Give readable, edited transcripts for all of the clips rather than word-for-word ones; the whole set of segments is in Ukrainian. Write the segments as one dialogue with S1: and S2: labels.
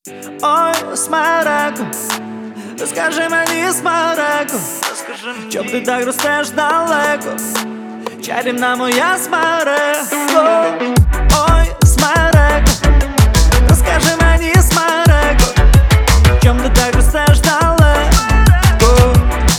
S1: Ой, смереко, розкажи мені, смереко, чом ти так ростеш далеко, чарівна моя смереко. Ой, смереко, розкажи мені, смереко, чом ти так ростеш далеко.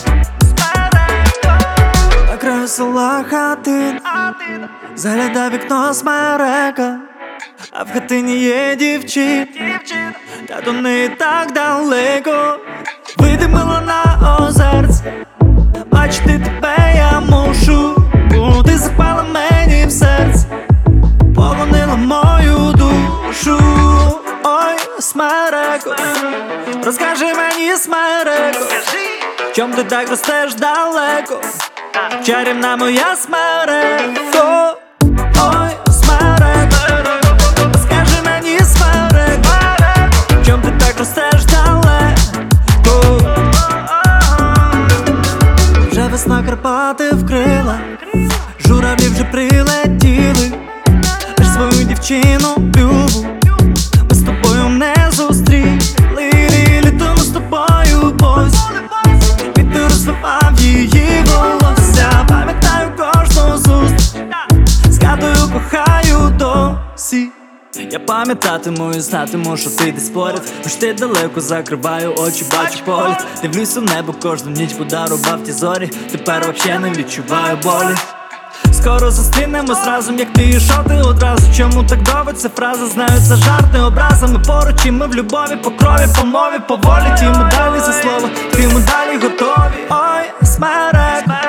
S1: На краю села хатин, загляда вікно смерека, а в хатині є дівчина, та до неї так далеко. Вийди, мила, на озерце, бачити тебе я мушу, бо ти запала мені в серце, полонила мою душу. Ой, смереко, розкажи мені, смереко, чом ти так ростеш далеко, чарівна моя смереко. Ой, смереко, розкажи мені, смереко, чом ти так ростеш далеко. Вже весна, Карпати вкрила, журавлі вже прилетіли, лиш свою дівчину любу ми з тобою не зустріли. Літом з тобою бось, вітер розвивав її волосся. Пам'ятаю кожну зустріч, згадую, кохаю досі. Я пам'ятатиму і знатиму, що ти десь поряд, хоч ти далеко, закриваю очі, бачу погляд. Дивлюся в небо кожну ніч, подарував ті зорі, тепер вообще не відчуваю болі. Скоро зустрінемось разом, як ти і що ти одразу. Чому так довго ця фраза? Знаю, це жарт, не образами поруч, і ми в любові, по крові, по мові, по волі. Ті ми далі за слово, ти ми далі готові. Ой, смереко,